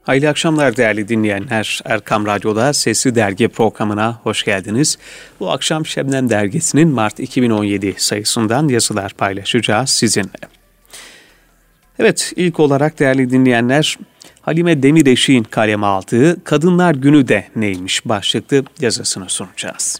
Hayırlı akşamlar değerli dinleyenler. Erkam Radyo'da Sesli Dergi programına hoş geldiniz. Bu akşam Şebnem Dergisi'nin Mart 2017 sayısından yazılar paylaşacağız sizinle. Evet, ilk olarak değerli dinleyenler, Halime Demireşik'in kaleme aldığı Kadınlar Günü de neymiş başlıklı yazısını sunacağız.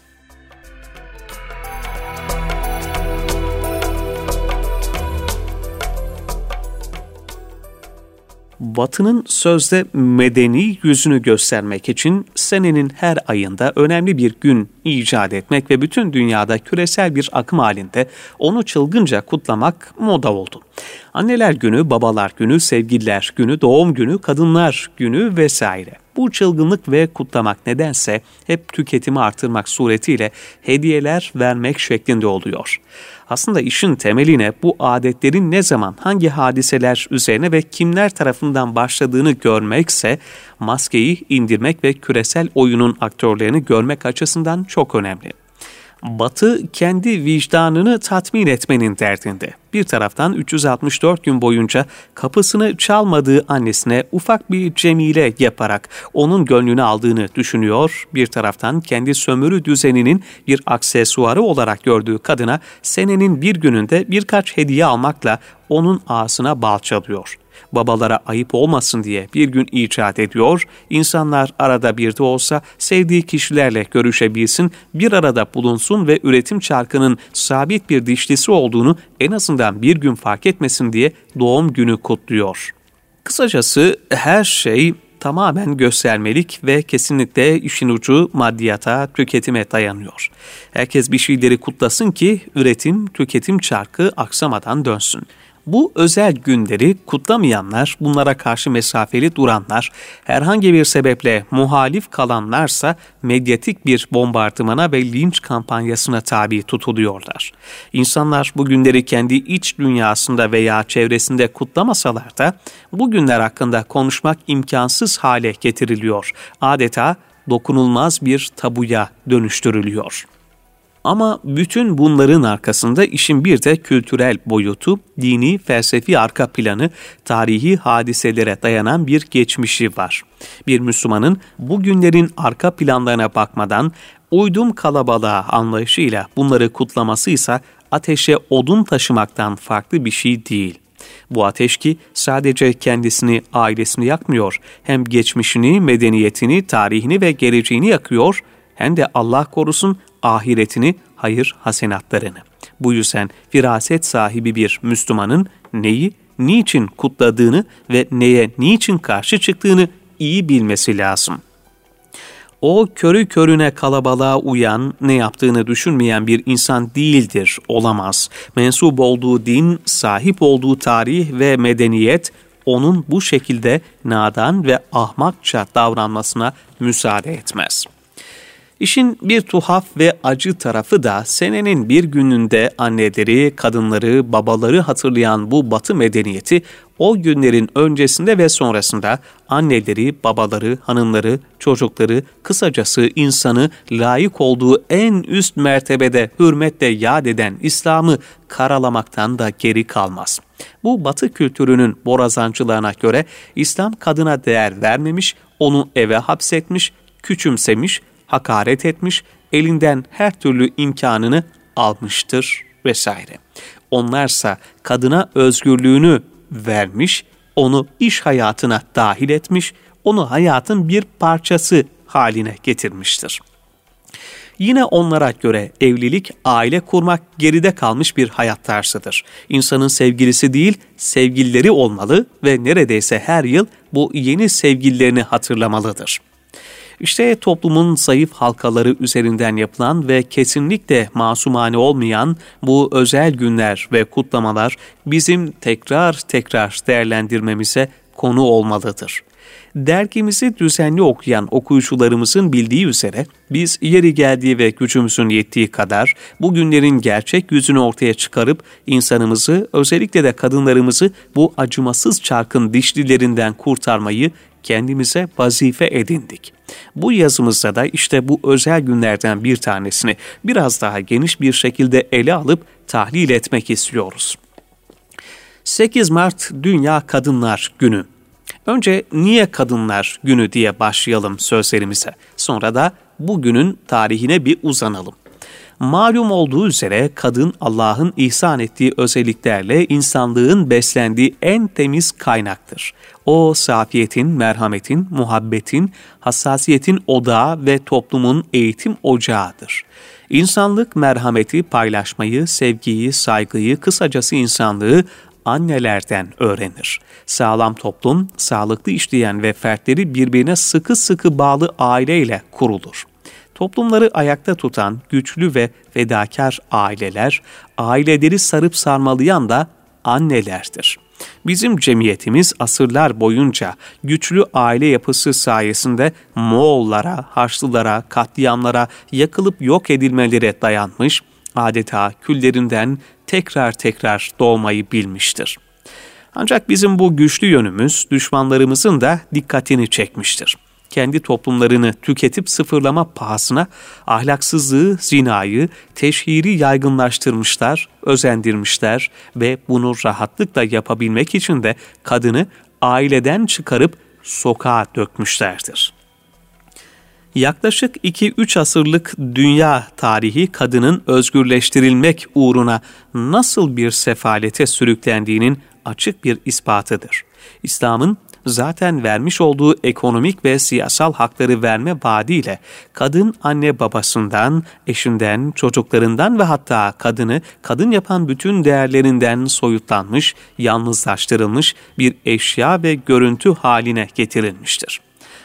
Batı'nın sözde medeni yüzünü göstermek için senenin her ayında önemli bir gün icat etmek ve bütün dünyada küresel bir akım halinde onu çılgınca kutlamak moda oldu. Anneler Günü, Babalar Günü, Sevgililer Günü, Doğum Günü, Kadınlar Günü vesaire. Bu çılgınlık ve kutlamak nedense hep tüketimi artırmak suretiyle hediyeler vermek şeklinde oluyor. Aslında işin temeline bu adetlerin ne zaman, hangi hadiseler üzerine ve kimler tarafından başladığını görmekse maskeyi indirmek ve küresel oyunun aktörlerini görmek açısından çok önemli. Batı kendi vicdanını tatmin etmenin derdinde. Bir taraftan 364 gün boyunca kapısını çalmadığı annesine ufak bir cemile yaparak onun gönlünü aldığını düşünüyor. Bir taraftan kendi sömürü düzeninin bir aksesuarı olarak gördüğü kadına senenin bir gününde birkaç hediye almakla onun ağzına bal çalıyor. Babalara ayıp olmasın diye bir gün icat ediyor, insanlar arada bir de olsa sevdiği kişilerle görüşebilsin, bir arada bulunsun ve üretim çarkının sabit bir dişlisi olduğunu en azından bir gün fark etmesin diye doğum günü kutluyor. Kısacası her şey tamamen göstermelik ve kesinlikle işin ucu maddiyata, tüketime dayanıyor. Herkes bir şeyleri kutlasın ki üretim, tüketim çarkı aksamadan dönsün. Bu özel günleri kutlamayanlar, bunlara karşı mesafeli duranlar, herhangi bir sebeple muhalif kalanlarsa medyatik bir bombardımana ve linç kampanyasına tabi tutuluyorlar. İnsanlar bu günleri kendi iç dünyasında veya çevresinde kutlamasalar da bu günler hakkında konuşmak imkansız hale getiriliyor. Adeta dokunulmaz bir tabuya dönüştürülüyor. Ama bütün bunların arkasında işin bir de kültürel boyutu, dini, felsefi arka planı, tarihi hadiselere dayanan bir geçmişi var. Bir Müslümanın bu günlerin arka planlarına bakmadan uydum kalabalığa anlayışıyla bunları kutlaması ise ateşe odun taşımaktan farklı bir şey değil. Bu ateş ki sadece kendisini, ailesini yakmıyor, hem geçmişini, medeniyetini, tarihini ve geleceğini yakıyor, hem de Allah korusun ahiretini, hayır hasenatlarını. Bu yüzden firaset sahibi bir Müslümanın neyi, niçin kutladığını ve neye, niçin karşı çıktığını iyi bilmesi lazım. O körü körüne kalabalığa uyan, ne yaptığını düşünmeyen bir insan değildir, olamaz. Mensup olduğu din, sahip olduğu tarih ve medeniyet, onun bu şekilde nadan ve ahmakça davranmasına müsaade etmez. İşin bir tuhaf ve acı tarafı da senenin bir gününde anneleri, kadınları, babaları hatırlayan bu Batı medeniyeti o günlerin öncesinde ve sonrasında anneleri, babaları, hanımları, çocukları, kısacası insanı layık olduğu en üst mertebede hürmetle yad eden İslam'ı karalamaktan da geri kalmaz. Bu Batı kültürünün borazancılığına göre İslam kadına değer vermemiş, onu eve hapsetmiş, küçümsemiş, hakaret etmiş, elinden her türlü imkanını almıştır vesaire. Onlarsa kadına özgürlüğünü vermiş, onu iş hayatına dahil etmiş, onu hayatın bir parçası haline getirmiştir. Yine onlara göre evlilik, aile kurmak geride kalmış bir hayat tarzıdır. İnsanın sevgilisi değil, sevgilileri olmalı ve neredeyse her yıl bu yeni sevgililerini hatırlamalıdır. İşte toplumun zayıf halkaları üzerinden yapılan ve kesinlikle masumane olmayan bu özel günler ve kutlamalar bizim tekrar değerlendirmemize konu olmalıdır. Dergimizi düzenli okuyan okuyucularımızın bildiği üzere biz yeri geldiği ve gücümüzün yettiği kadar bu günlerin gerçek yüzünü ortaya çıkarıp insanımızı, özellikle de kadınlarımızı bu acımasız çarkın dişlilerinden kurtarmayı kendimize vazife edindik. Bu yazımızda da işte bu özel günlerden bir tanesini biraz daha geniş bir şekilde ele alıp tahlil etmek istiyoruz. 8 Mart Dünya Kadınlar Günü. Önce niye kadınlar günü diye başlayalım sözlerimize. Sonra da bugünün tarihine bir uzanalım. Malum olduğu üzere kadın Allah'ın ihsan ettiği özelliklerle insanlığın beslendiği en temiz kaynaktır. O safiyetin, merhametin, muhabbetin, hassasiyetin odağı ve toplumun eğitim ocağıdır. İnsanlık merhameti, paylaşmayı, sevgiyi, saygıyı, kısacası insanlığı annelerden öğrenir. Sağlam toplum, sağlıklı işleyen ve fertleri birbirine sıkı sıkı bağlı aileyle kurulur. Toplumları ayakta tutan güçlü ve fedakar aileler, aileleri sarıp sarmalayan da annelerdir. Bizim cemiyetimiz asırlar boyunca güçlü aile yapısı sayesinde Moğollara, Haçlılara, katliamlara, yakılıp yok edilmelere dayanmış, adeta küllerinden tekrar tekrar doğmayı bilmiştir. Ancak bizim bu güçlü yönümüz düşmanlarımızın da dikkatini çekmiştir. Kendi toplumlarını tüketip sıfırlama pahasına ahlaksızlığı, zinayı, teşhiri yaygınlaştırmışlar, özendirmişler ve bunu rahatlıkla yapabilmek için de kadını aileden çıkarıp sokağa dökmüşlerdir. Yaklaşık 2-3 asırlık dünya tarihi kadının özgürleştirilmek uğruna nasıl bir sefalete sürüklendiğinin açık bir ispatıdır. İslam'ın zaten vermiş olduğu ekonomik ve siyasal hakları verme vaadiyle kadın anne babasından, eşinden, çocuklarından ve hatta kadını kadın yapan bütün değerlerinden soyutlanmış, yalnızlaştırılmış bir eşya ve görüntü haline getirilmiştir.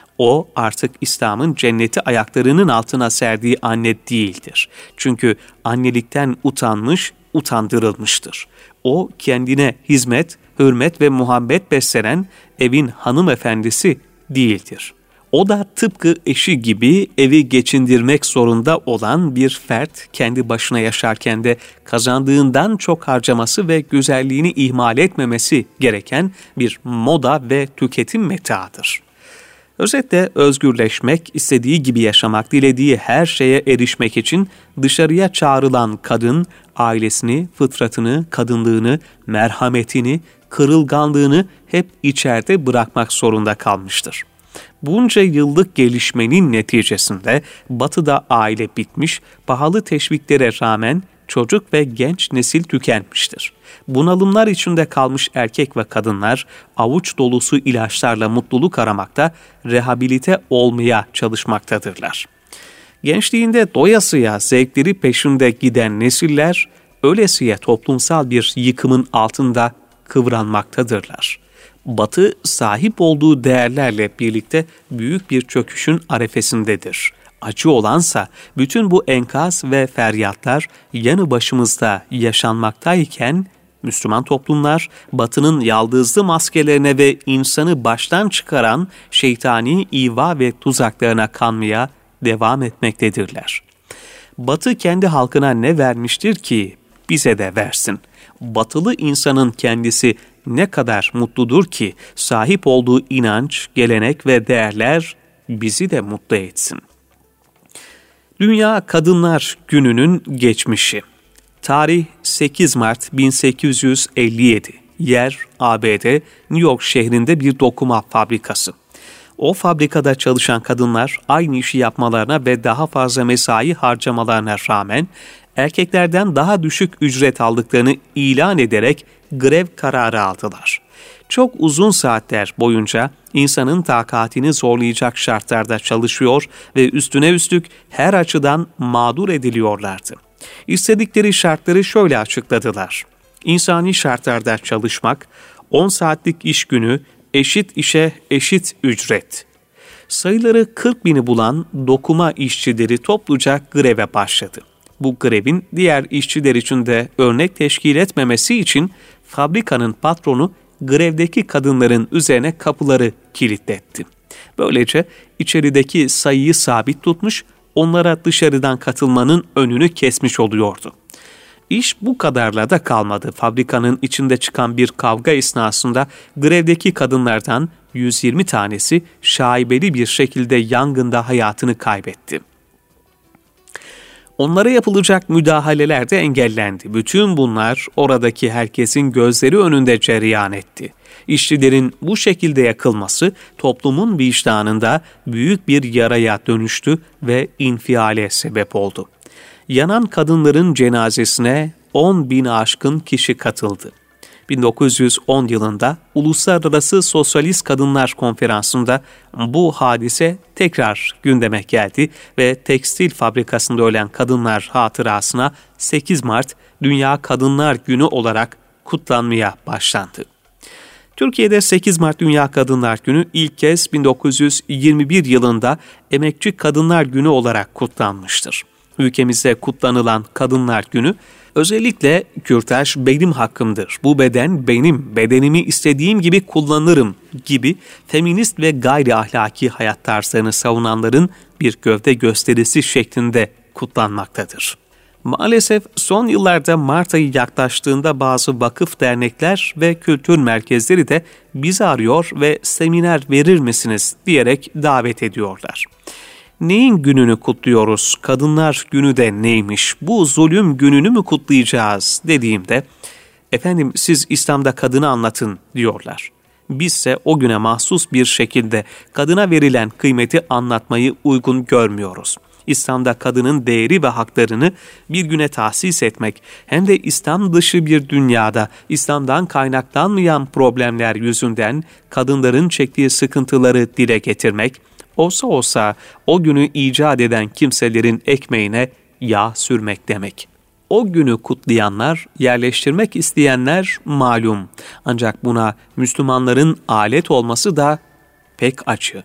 O artık İslam'ın cenneti ayaklarının altına serdiği anne değildir. Çünkü annelikten utanmış, utandırılmıştır. O kendine hizmet, hürmet ve muhabbet beslenen evin hanımefendisi değildir. O da tıpkı eşi gibi evi geçindirmek zorunda olan bir fert, kendi başına yaşarken de kazandığından çok harcaması ve güzelliğini ihmal etmemesi gereken bir moda ve tüketim metaıdır. Özetle özgürleşmek, istediği gibi yaşamak, dilediği her şeye erişmek için dışarıya çağrılan kadın, ailesini, fıtratını, kadınlığını, merhametini, kırılganlığını hep içeride bırakmak zorunda kalmıştır. Bunca yıllık gelişmenin neticesinde Batı'da aile bitmiş, pahalı teşviklere rağmen çocuk ve genç nesil tükenmiştir. Bunalımlar içinde kalmış erkek ve kadınlar avuç dolusu ilaçlarla mutluluk aramakta, rehabilite olmaya çalışmaktadırlar. Gençliğinde doyasıya zevkleri peşinde giden nesiller, ölesiye toplumsal bir yıkımın altında kıvranmaktadırlar. Batı sahip olduğu değerlerle birlikte büyük bir çöküşün arefesindedir. Acı olansa bütün bu enkaz ve feryatlar yanı başımızda yaşanmaktayken Müslüman toplumlar Batı'nın yaldızlı maskelerine ve insanı baştan çıkaran şeytani iva ve tuzaklarına kanmaya devam etmektedirler. Batı kendi halkına ne vermiştir ki bize de versin? Batılı insanın kendisi ne kadar mutludur ki sahip olduğu inanç, gelenek ve değerler bizi de mutlu etsin. Dünya Kadınlar Günü'nün geçmişi. Tarih 8 Mart 1857. Yer ABD, New York şehrinde bir dokuma fabrikası. O fabrikada çalışan kadınlar aynı işi yapmalarına ve daha fazla mesai harcamalarına rağmen erkeklerden daha düşük ücret aldıklarını ilan ederek grev kararı aldılar. Çok uzun saatler boyunca insanın takatini zorlayacak şartlarda çalışıyor ve üstüne üstlük her açıdan mağdur ediliyorlardı. İstedikleri şartları şöyle açıkladılar. İnsani şartlarda çalışmak, 10 saatlik iş günü, eşit işe eşit ücret. Sayıları 40 bini bulan dokuma işçileri topluca greve başladı. Bu grevin diğer işçiler için de örnek teşkil etmemesi için fabrikanın patronu grevdeki kadınların üzerine kapıları kilitletti. Böylece içerideki sayıyı sabit tutmuş, onlara dışarıdan katılmanın önünü kesmiş oluyordu. İş bu kadarla da kalmadı. Fabrikanın içinde çıkan bir kavga esnasında grevdeki kadınlardan 120 tanesi şaibeli bir şekilde yangında hayatını kaybetti. Onlara yapılacak müdahaleler de engellendi. Bütün bunlar oradaki herkesin gözleri önünde cereyan etti. İşçilerin bu şekilde yakılması toplumun vicdanında büyük bir yaraya dönüştü ve infiale sebep oldu. Yanan kadınların cenazesine 10.000'i aşkın kişi katıldı. 1910 yılında Uluslararası Sosyalist Kadınlar Konferansı'nda bu hadise tekrar gündeme geldi ve tekstil fabrikasında ölen kadınlar hatırasına 8 Mart Dünya Kadınlar Günü olarak kutlanmaya başlandı. Türkiye'de 8 Mart Dünya Kadınlar Günü ilk kez 1921 yılında Emekçi Kadınlar Günü olarak kutlanmıştır. Ülkemizde kutlanılan Kadınlar Günü, özellikle kürtaj benim hakkımdır, bu beden benim, bedenimi istediğim gibi kullanırım gibi feminist ve gayri ahlaki hayat tarzlarını savunanların bir gövde gösterisi şeklinde kutlanmaktadır. Maalesef son yıllarda Mart ayı yaklaştığında bazı vakıf, dernekler ve kültür merkezleri de bizi arıyor ve seminer verir misiniz diyerek davet ediyorlar. Neyin gününü kutluyoruz? Kadınlar Günü de neymiş? Bu zulüm gününü mü kutlayacağız dediğimde, efendim siz İslam'da kadını anlatın diyorlar. Bizse o güne mahsus bir şekilde kadına verilen kıymeti anlatmayı uygun görmüyoruz. İslam'da kadının değeri ve haklarını bir güne tahsis etmek, hem de İslam dışı bir dünyada İslam'dan kaynaklanmayan problemler yüzünden kadınların çektiği sıkıntıları dile getirmek, olsa o günü icat eden kimselerin ekmeğine yağ sürmek demek. O günü kutlayanlar, yerleştirmek isteyenler malum. Ancak buna Müslümanların alet olması da pek acı.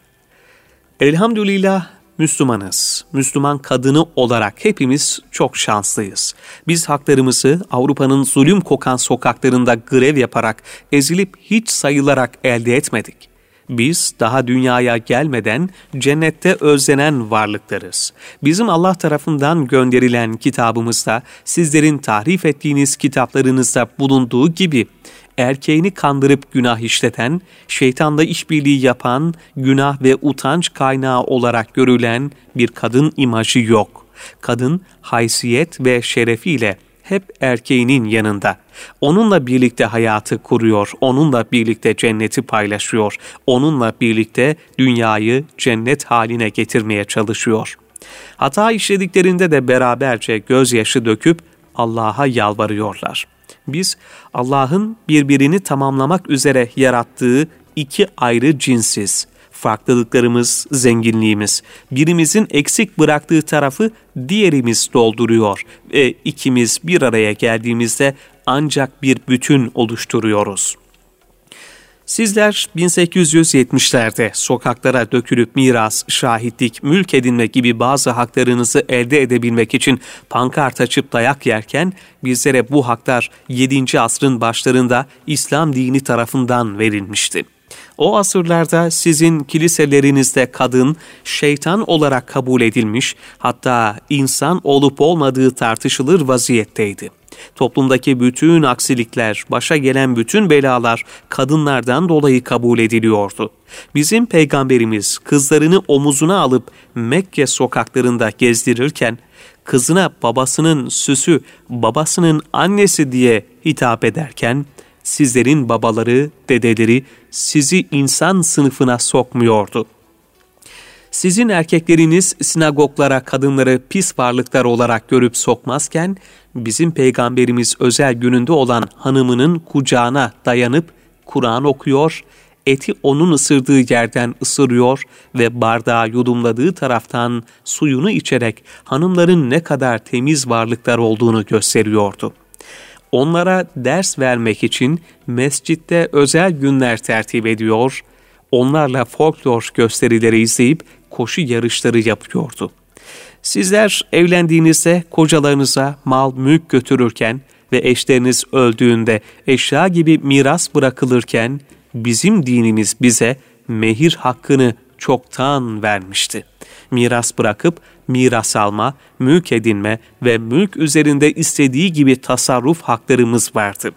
Elhamdülillah Müslümanız. Müslüman kadını olarak hepimiz çok şanslıyız. Biz haklarımızı Avrupa'nın zulüm kokan sokaklarında grev yaparak, ezilip hiç sayılarak elde etmedik. Biz daha dünyaya gelmeden cennette özlenen varlıklarız. Bizim Allah tarafından gönderilen kitabımızda, sizlerin tahrif ettiğiniz kitaplarınızda bulunduğu gibi, erkeğini kandırıp günah işleten, şeytanla işbirliği yapan, günah ve utanç kaynağı olarak görülen bir kadın imajı yok. Kadın haysiyet ve şerefiyle hep erkeğinin yanında. Onunla birlikte hayatı kuruyor, onunla birlikte cenneti paylaşıyor, onunla birlikte dünyayı cennet haline getirmeye çalışıyor. Hata işlediklerinde de beraberce gözyaşı döküp Allah'a yalvarıyorlar. Biz Allah'ın birbirini tamamlamak üzere yarattığı iki ayrı cinsiz. Farklılıklarımız, zenginliğimiz, birimizin eksik bıraktığı tarafı diğerimiz dolduruyor ve ikimiz bir araya geldiğimizde ancak bir bütün oluşturuyoruz. Sizler 1870'lerde sokaklara dökülüp miras, şahitlik, mülk edinme gibi bazı haklarınızı elde edebilmek için pankart açıp dayak yerken, bizlere bu haklar 7. asrın başlarında İslam dini tarafından verilmişti. O asırlarda sizin kiliselerinizde kadın, şeytan olarak kabul edilmiş, hatta insan olup olmadığı tartışılır vaziyetteydi. Toplumdaki bütün aksilikler, başa gelen bütün belalar kadınlardan dolayı kabul ediliyordu. Bizim peygamberimiz kızlarını omuzuna alıp Mekke sokaklarında gezdirirken, kızına babasının süsü, babasının annesi diye hitap ederken, sizlerin babaları, dedeleri sizi insan sınıfına sokmuyordu. Sizin erkekleriniz sinagoglara kadınları pis varlıklar olarak görüp sokmazken, bizim peygamberimiz özel gününde olan hanımının kucağına dayanıp Kur'an okuyor, eti onun ısırdığı yerden ısırıyor ve bardağı yudumladığı taraftan suyunu içerek hanımların ne kadar temiz varlıklar olduğunu gösteriyordu. Onlara ders vermek için mescitte özel günler tertip ediyor, onlarla folklor gösterileri izleyip koşu yarışları yapıyordu. Sizler evlendiğinizde kocalarınıza mal mülk götürürken ve eşleriniz öldüğünde eşya gibi miras bırakılırken bizim dinimiz bize mehir hakkını çoktan vermişti. Miras bırakıp miras alma, mülk edinme ve mülk üzerinde istediği gibi tasarruf haklarımız vardı.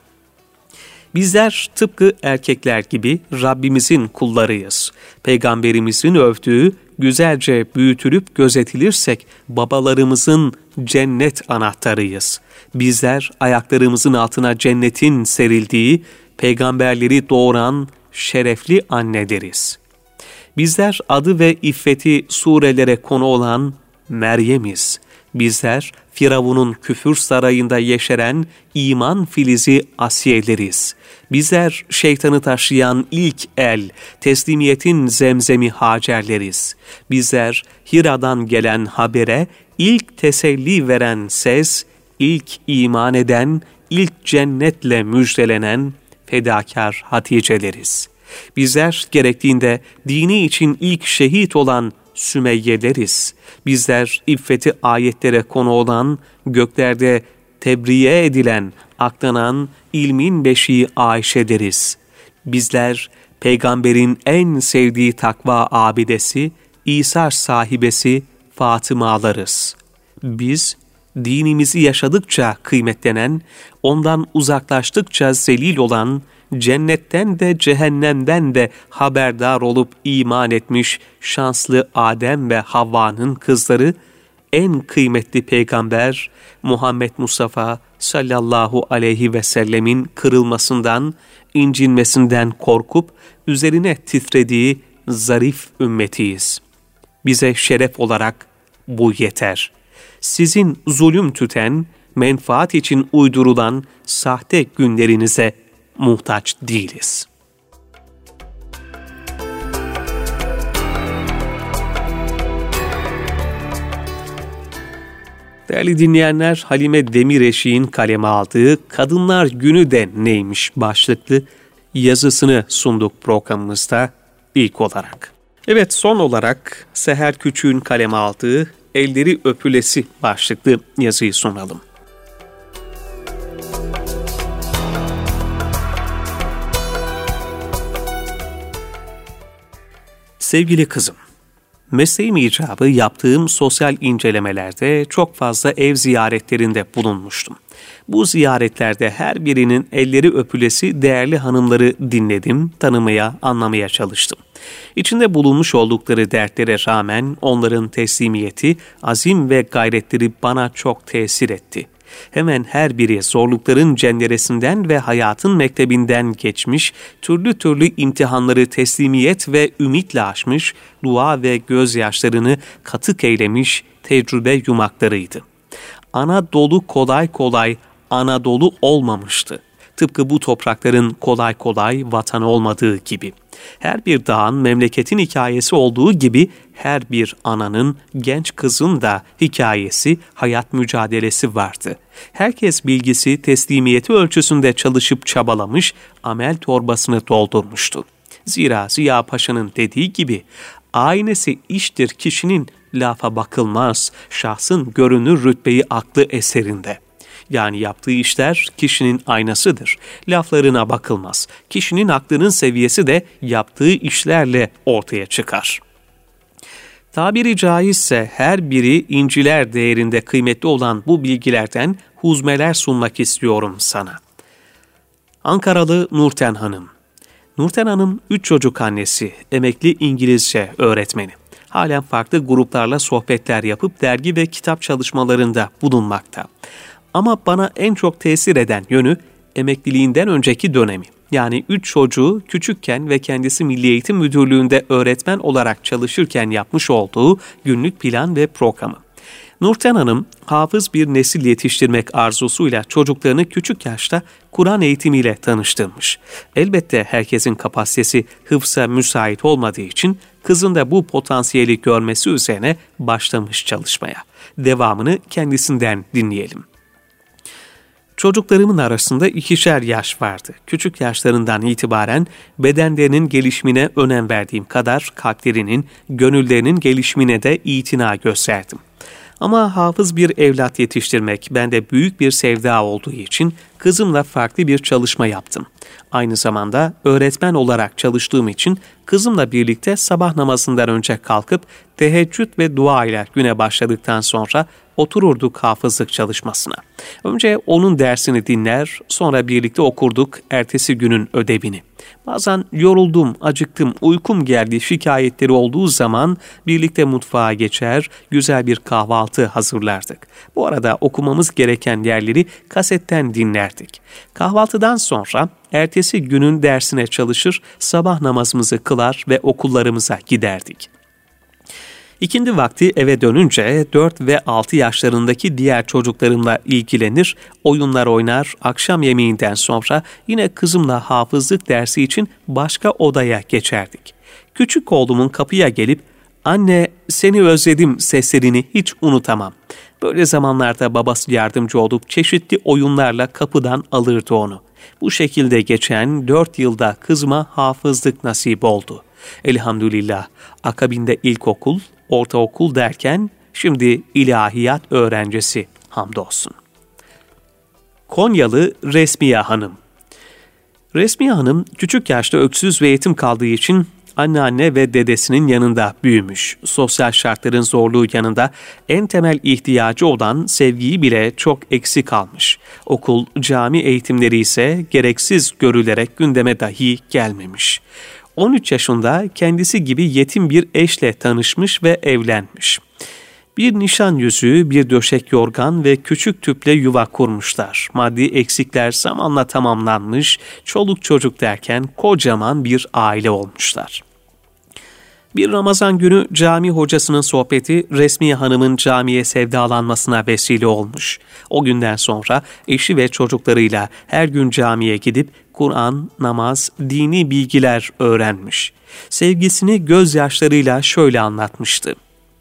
Bizler tıpkı erkekler gibi Rabbimizin kullarıyız. Peygamberimizin övdüğü, güzelce büyütülüp gözetilirsek babalarımızın cennet anahtarıyız. Bizler ayaklarımızın altına cennetin serildiği, peygamberleri doğuran şerefli anne deriz. Bizler adı ve iffeti surelere konu olan Meryem'iz. Bizler Firavun'un küfür sarayında yeşeren iman filizi Asiye'leriz. Bizler şeytanı taşıyan ilk el, teslimiyetin zemzemi Hacer'leriz. Bizler Hira'dan gelen habere ilk teselli veren ses, ilk iman eden, ilk cennetle müjdelenen fedakar Hatice'leriz. Bizler gerektiğinde dini için ilk şehit olan Sümeyye'leriz. Bizler iffeti ayetlere konu olan, göklerde tebriye edilen, aklanan ilmin beşiği Ayşe deriz. Bizler peygamberin en sevdiği takva abidesi, İsa sahibesi Fatıma'larız. Biz dinimizi yaşadıkça kıymetlenen, ondan uzaklaştıkça zelil olan, cennetten de cehennemden de haberdar olup iman etmiş şanslı Adem ve Havva'nın kızları, en kıymetli peygamber Muhammed Mustafa sallallahu aleyhi ve sellemin kırılmasından, incinmesinden korkup üzerine titrediği zarif ümmetiyiz. Bize şeref olarak bu yeter. Sizin zulüm tüten, menfaat için uydurulan sahte günlerinize muhtaç değiliz. Değerli dinleyenler, Halime Demireşik'in kaleme aldığı Kadınlar Günü de neymiş başlıklı yazısını sunduk programımızda ilk olarak. Evet, son olarak Seher Küçük'ün kaleme aldığı Elleri Öpülesi başlıklı yazıyı sunalım. Sevgili kızım, mesleğim icabı yaptığım sosyal incelemelerde çok fazla ev ziyaretlerinde bulunmuştum. Bu ziyaretlerde her birinin elleri öpülesi değerli hanımları dinledim, tanımaya, anlamaya çalıştım. İçinde bulunmuş oldukları dertlere rağmen onların teslimiyeti, azim ve gayretleri bana çok tesir etti. Hemen her biri zorlukların cenderesinden ve hayatın mektebinden geçmiş, türlü türlü imtihanları teslimiyet ve ümitle aşmış, dua ve gözyaşlarını katık eylemiş tecrübe yumaklarıydı. Anadolu kolay kolay Anadolu olmamıştı. Tıpkı bu toprakların kolay kolay vatan olmadığı gibi. Her bir dağın memleketin hikayesi olduğu gibi her bir ananın, genç kızın da hikayesi, hayat mücadelesi vardı. Herkes bilgisi, teslimiyeti ölçüsünde çalışıp çabalamış, amel torbasını doldurmuştu. Zira Ziya Paşa'nın dediği gibi, aynesi iştir kişinin, lafa bakılmaz, şahsın görünür rütbeyi aklı eserinde. Yani yaptığı işler kişinin aynasıdır. Laflarına bakılmaz. Kişinin aklının seviyesi de yaptığı işlerle ortaya çıkar. Tabiri caizse her biri inciler değerinde kıymetli olan bu bilgilerden huzmeler sunmak istiyorum sana. Ankaralı Nurten Hanım. Nurten Hanım 3 çocuk annesi, emekli İngilizce öğretmeni. Halen farklı gruplarla sohbetler yapıp dergi ve kitap çalışmalarında bulunmakta. Ama bana en çok tesir eden yönü emekliliğinden önceki dönemi. Yani 3 çocuğu küçükken ve kendisi Milli Eğitim Müdürlüğü'nde öğretmen olarak çalışırken yapmış olduğu günlük plan ve programı. Nurten Hanım, hafız bir nesil yetiştirmek arzusuyla çocuklarını küçük yaşta Kur'an eğitimiyle tanıştırmış. Elbette herkesin kapasitesi hıfza müsait olmadığı için kızın da bu potansiyeli görmesi üzerine başlamış çalışmaya. Devamını kendisinden dinleyelim. Çocuklarımın arasında 2'şer yaş vardı. Küçük yaşlarından itibaren bedenlerinin gelişimine önem verdiğim kadar kalplerinin, gönüllerinin gelişimine de itina gösterdim. Ama hafız bir evlat yetiştirmek bende büyük bir sevda olduğu için kızımla farklı bir çalışma yaptım. Aynı zamanda öğretmen olarak çalıştığım için kızımla birlikte sabah namazından önce kalkıp teheccüd ve dua ile güne başladıktan sonra otururduk hafızlık çalışmasına. Önce onun dersini dinler, sonra birlikte okurduk ertesi günün ödevini. Bazen yoruldum, acıktım, uykum geldi şikayetleri olduğu zaman birlikte mutfağa geçer, güzel bir kahvaltı hazırlardık. Bu arada okumamız gereken yerleri kasetten dinlerdik. ederdik. Kahvaltıdan sonra ertesi günün dersine çalışır, sabah namazımızı kılar ve okullarımıza giderdik. İkindi vakti eve dönünce 4 ve 6 yaşlarındaki diğer çocuklarımla ilgilenir, oyunlar oynar, akşam yemeğinden sonra yine kızımla hafızlık dersi için başka odaya geçerdik. Küçük oğlumun kapıya gelip "Anne, seni özledim" seslerini hiç unutamam. Böyle zamanlarda babası yardımcı olup çeşitli oyunlarla kapıdan alırdı onu. Bu şekilde geçen 4 yılda kızıma hafızlık nasip oldu. Elhamdülillah, akabinde ilkokul, ortaokul derken şimdi ilahiyat öğrencisi, hamdolsun. Konyalı Resmiye Hanım. Resmiye Hanım küçük yaşta öksüz ve yetim kaldığı için anneanne ve dedesinin yanında büyümüş. Sosyal şartların zorluğu yanında en temel ihtiyacı olan sevgiyi bile çok eksik kalmış. Okul, cami eğitimleri ise gereksiz görülerek gündeme dahi gelmemiş. 13 yaşında kendisi gibi yetim bir eşle tanışmış ve evlenmiş. Bir nişan yüzüğü, bir döşek yorgan ve küçük tüple yuva kurmuşlar. Maddi eksikler zamanla tamamlanmış, çoluk çocuk derken kocaman bir aile olmuşlar. Bir Ramazan günü cami hocasının sohbeti Resmiye Hanım'ın camiye sevdalanmasına vesile olmuş. O günden sonra eşi ve çocuklarıyla her gün camiye gidip Kur'an, namaz, dini bilgiler öğrenmiş. Sevgisini gözyaşlarıyla şöyle anlatmıştı.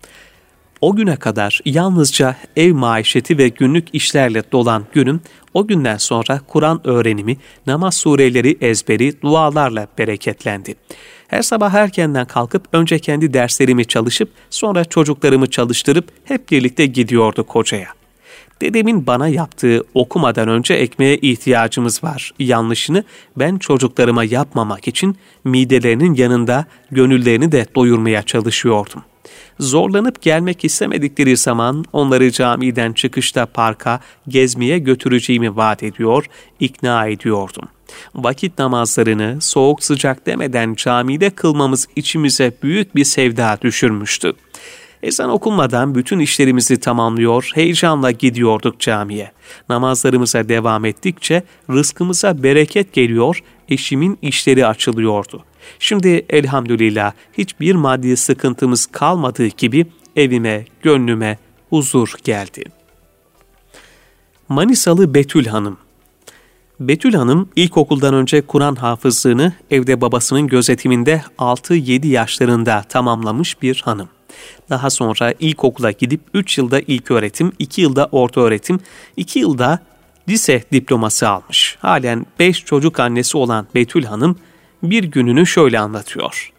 O güne kadar yalnızca ev maişeti ve günlük işlerle dolan günüm, o günden sonra Kur'an öğrenimi, namaz sureleri ezberi, dualarla bereketlendi. Her sabah erkenden kalkıp önce kendi derslerimi çalışıp sonra çocuklarımı çalıştırıp hep birlikte gidiyorduk hocaya. Dedemin bana yaptığı okumadan önce ekmeğe ihtiyacımız var yanlışını ben çocuklarıma yapmamak için midelerinin yanında gönüllerini de doyurmaya çalışıyordum. Zorlanıp gelmek istemedikleri zaman onları camiden çıkışta parka gezmeye götüreceğimi vaat ediyor, ikna ediyordum. Vakit namazlarını soğuk sıcak demeden camide kılmamız içimize büyük bir sevda düşürmüştü. Ezan okunmadan bütün işlerimizi tamamlıyor, heyecanla gidiyorduk camiye. Namazlarımıza devam ettikçe rızkımıza bereket geliyor, eşimin işleri açılıyordu. Şimdi elhamdülillah hiçbir maddi sıkıntımız kalmadığı gibi evime, gönlüme huzur geldi. Manisalı Betül Hanım. Betül Hanım ilkokuldan önce Kur'an hafızlığını evde babasının gözetiminde 6-7 yaşlarında tamamlamış bir hanım. Daha sonra ilkokula gidip 3 yılda ilköğretim, 2 yılda ortaöğretim, 2 yılda lise diploması almış. Halen 5 çocuk annesi olan Betül Hanım bir gününü şöyle anlatıyor.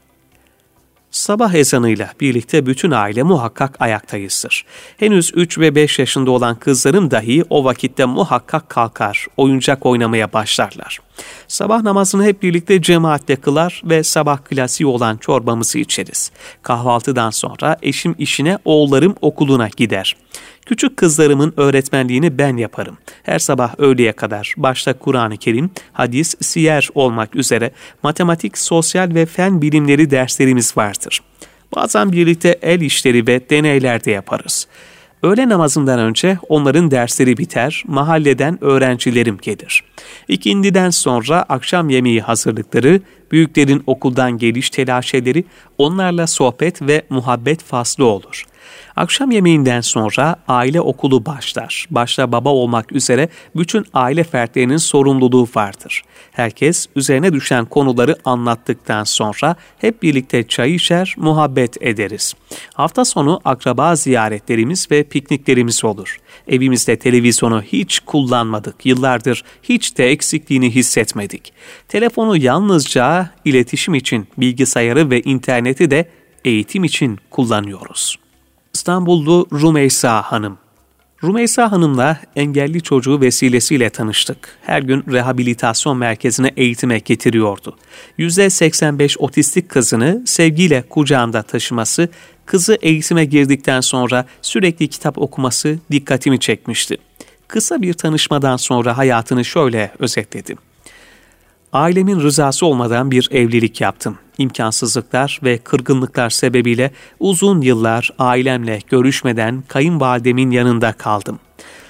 Sabah ezanıyla birlikte bütün aile muhakkak ayaktayızdır. Henüz 3 ve 5 yaşında olan kızlarım dahi o vakitte muhakkak kalkar, oyuncak oynamaya başlarlar. Sabah namazını hep birlikte cemaatle kılar ve sabah klasiği olan çorbamızı içeriz. Kahvaltıdan sonra eşim işine, oğullarım okuluna gider. Küçük kızlarımın öğretmenliğini ben yaparım. Her sabah öğleye kadar başta Kur'an-ı Kerim, hadis, siyer olmak üzere matematik, sosyal ve fen bilimleri derslerimiz vardır. Bazen birlikte el işleri ve deneyler de yaparız. Öğle namazından önce onların dersleri biter, mahalleden öğrencilerim gelir. İkindiden sonra akşam yemeği hazırlıkları, büyüklerin okuldan geliş telaşeleri, onlarla sohbet ve muhabbet faslı olur. Akşam yemeğinden sonra aile okulu başlar. Başta baba olmak üzere bütün aile fertlerinin sorumluluğu vardır. Herkes üzerine düşen konuları anlattıktan sonra hep birlikte çay içer, muhabbet ederiz. Hafta sonu akraba ziyaretlerimiz ve pikniklerimiz olur. Evimizde televizyonu hiç kullanmadık. Yıllardır hiç de eksikliğini hissetmedik. Telefonu yalnızca iletişim için, bilgisayarı ve interneti de eğitim için kullanıyoruz. İstanbullu Rümeysa Hanım. Rümeysa Hanım'la engelli çocuğu vesilesiyle tanıştık. Her gün rehabilitasyon merkezine eğitime getiriyordu. %85 otistik kızını sevgiyle kucağında taşıması, kızı eğitime girdikten sonra sürekli kitap okuması dikkatimi çekmişti. Kısa bir tanışmadan sonra hayatını şöyle özetledi. Ailemin rızası olmadan bir evlilik yaptım. İmkansızlıklar ve kırgınlıklar sebebiyle uzun yıllar ailemle görüşmeden kayınvalidemin yanında kaldım.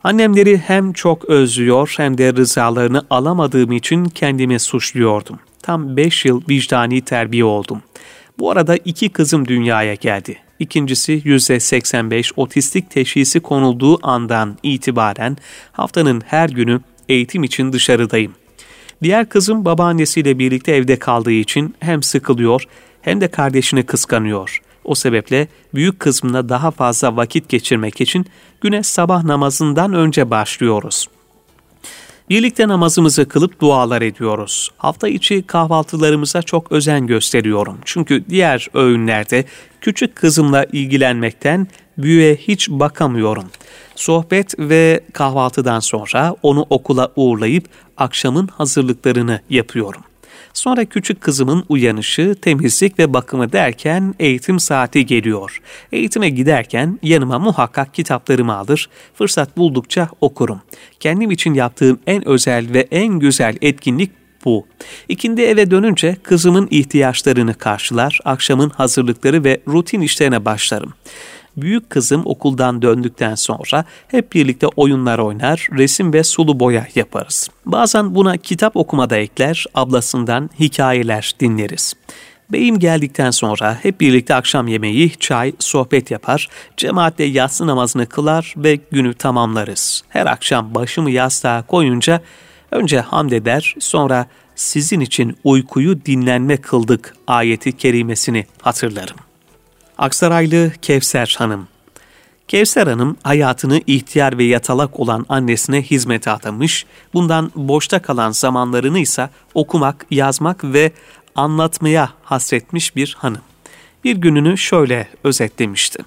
Annemleri hem çok özlüyor hem de rızalarını alamadığım için kendimi suçluyordum. Tam 5 yıl vicdani terbiye oldum. Bu arada 2 kızım dünyaya geldi. İkincisi %85 otistik teşhisi konulduğu andan itibaren haftanın her günü eğitim için dışarıdayım. Diğer kızım babaannesiyle birlikte evde kaldığı için hem sıkılıyor hem de kardeşini kıskanıyor. O sebeple büyük kızımla daha fazla vakit geçirmek için güne sabah namazından önce başlıyoruz. Birlikte namazımızı kılıp dualar ediyoruz. Hafta içi kahvaltılarımıza çok özen gösteriyorum. Çünkü diğer öğünlerde küçük kızımla ilgilenmekten büyüğe hiç bakamıyorum. Sohbet ve kahvaltıdan sonra onu okula uğurlayıp akşamın hazırlıklarını yapıyorum. Sonra küçük kızımın uyanışı, temizlik ve bakımı derken eğitim saati geliyor. Eğitime giderken yanıma muhakkak kitaplarımı alır, fırsat buldukça okurum. Kendim için yaptığım en özel ve en güzel etkinlik bu. İkindi eve dönünce kızımın ihtiyaçlarını karşılar, akşamın hazırlıkları ve rutin işlerine başlarım. Büyük kızım okuldan döndükten sonra hep birlikte oyunlar oynar, resim ve sulu boya yaparız. Bazen buna kitap okuma da ekler, ablasından hikayeler dinleriz. Beyim geldikten sonra hep birlikte akşam yemeği, çay, sohbet yapar, cemaatle yatsı namazını kılar ve günü tamamlarız. Her akşam başımı yastığa koyunca önce hamd eder, sonra sizin için uykuyu dinlenme kıldık ayeti kerimesini hatırlarım. Aksaraylı Kevser Hanım. Kevser Hanım hayatını ihtiyar ve yatalak olan annesine hizmete adamış, bundan boşta kalan zamanlarını ise okumak, yazmak ve anlatmaya hasretmiş bir hanım. Bir gününü şöyle özetlemişti.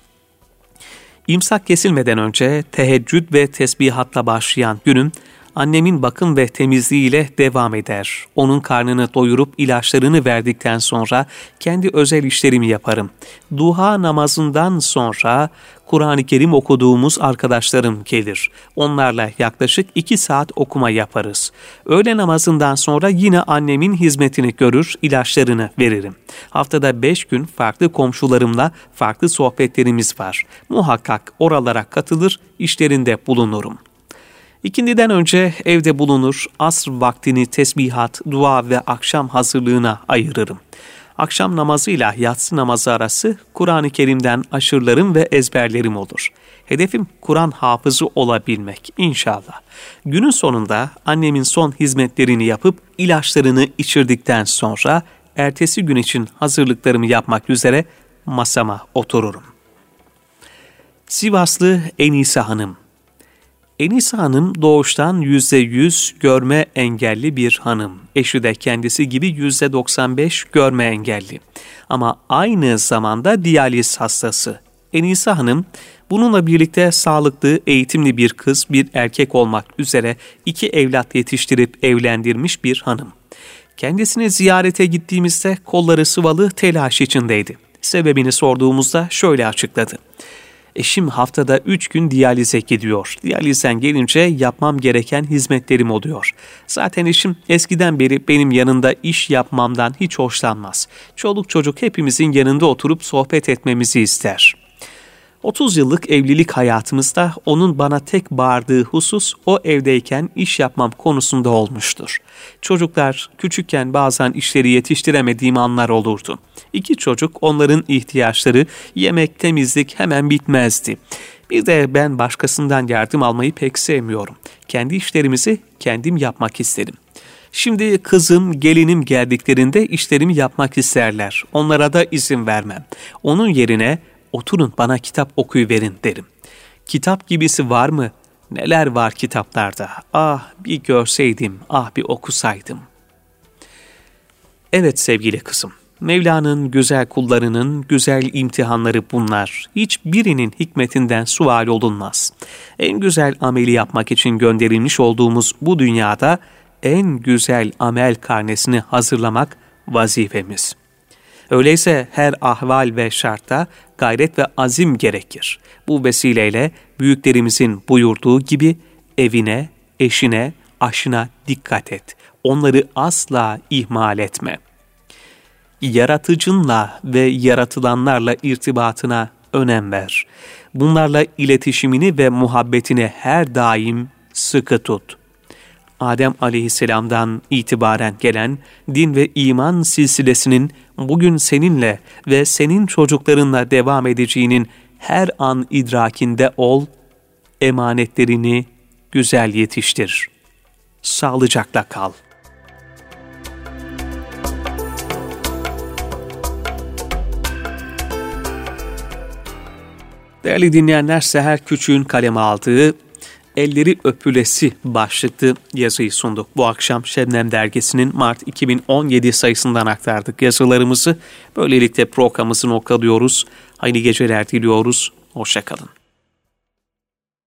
İmsak kesilmeden önce teheccüd ve tesbihatla başlayan günüm, annemin bakım ve temizliğiyle devam eder. Onun karnını doyurup ilaçlarını verdikten sonra kendi özel işlerimi yaparım. Duha namazından sonra Kur'an-ı Kerim okuduğumuz arkadaşlarım gelir. Onlarla yaklaşık 2 saat okuma yaparız. Öğle namazından sonra yine annemin hizmetini görür, ilaçlarını veririm. Haftada 5 gün farklı komşularımla farklı sohbetlerimiz var. Muhakkak oralara katılır, işlerinde bulunurum. İkindiden önce evde bulunur, asr vaktini tesbihat, dua ve akşam hazırlığına ayırırım. Akşam namazıyla yatsı namazı arası Kur'an-ı Kerim'den aşırlarım ve ezberlerim olur. Hedefim Kur'an hafızı olabilmek inşallah. Günün sonunda annemin son hizmetlerini yapıp ilaçlarını içirdikten sonra ertesi gün için hazırlıklarımı yapmak üzere masama otururum. Sivaslı Enise Hanım. Enise Hanım doğuştan %100 görme engelli bir hanım. Eşi de kendisi gibi %95 görme engelli. Ama aynı zamanda diyaliz hastası. Enise Hanım bununla birlikte sağlıklı, eğitimli bir kız, bir erkek olmak üzere 2 evlat yetiştirip evlendirmiş bir hanım. Kendisini ziyarete gittiğimizde kolları sıvalı, telaş içindeydi. Sebebini sorduğumuzda şöyle açıkladı. Eşim haftada 3 gün diyalize gidiyor. Diyalizden gelince yapmam gereken hizmetlerim oluyor. Zaten eşim eskiden beri benim yanında iş yapmamdan hiç hoşlanmaz. Çoluk çocuk hepimizin yanında oturup sohbet etmemizi ister. 30 yıllık evlilik hayatımızda onun bana tek bağırdığı husus o evdeyken iş yapmam konusunda olmuştur. Çocuklar küçükken bazen işleri yetiştiremediğim anlar olurdu. 2 çocuk, onların ihtiyaçları, yemek, temizlik hemen bitmezdi. Bir de ben başkasından yardım almayı pek sevmiyorum. Kendi işlerimizi kendim yapmak isterim. Şimdi kızım, gelinim geldiklerinde işlerimi yapmak isterler. Onlara da izin vermem. Onun yerine oturun bana kitap okuyuverin derim. Kitap gibisi var mı? Neler var kitaplarda? Ah bir görseydim, ah bir okusaydım. Evet sevgili kızım, Mevla'nın güzel kullarının güzel imtihanları bunlar. Hiçbirinin hikmetinden sual olunmaz. En güzel ameli yapmak için gönderilmiş olduğumuz bu dünyada en güzel amel karnesini hazırlamak vazifemiz. Öyleyse her ahval ve şartta gayret ve azim gerekir. Bu vesileyle büyüklerimizin buyurduğu gibi evine, eşine, aşına dikkat et. Onları asla ihmal etme. Yaratıcınla ve yaratılanlarla irtibatına önem ver. Bunlarla iletişimini ve muhabbetini her daim sıkı tut. Adem aleyhisselamdan itibaren gelen din ve iman silsilesinin bugün seninle ve senin çocuklarınla devam edeceğinin her an idrakinde ol, emanetlerini güzel yetiştir. Sağlıcakla kal. Değerli dinleyenler, Seher Küçük'ün kaleme aldığı Elleri Öpülesi başlıklı yazıyı sunduk. Bu akşam Şebnem Dergisi'nin Mart 2017 sayısından aktardık yazılarımızı. Böylelikle programımızı noktalıyoruz. Hayırlı geceler diliyoruz. Hoşça kalın.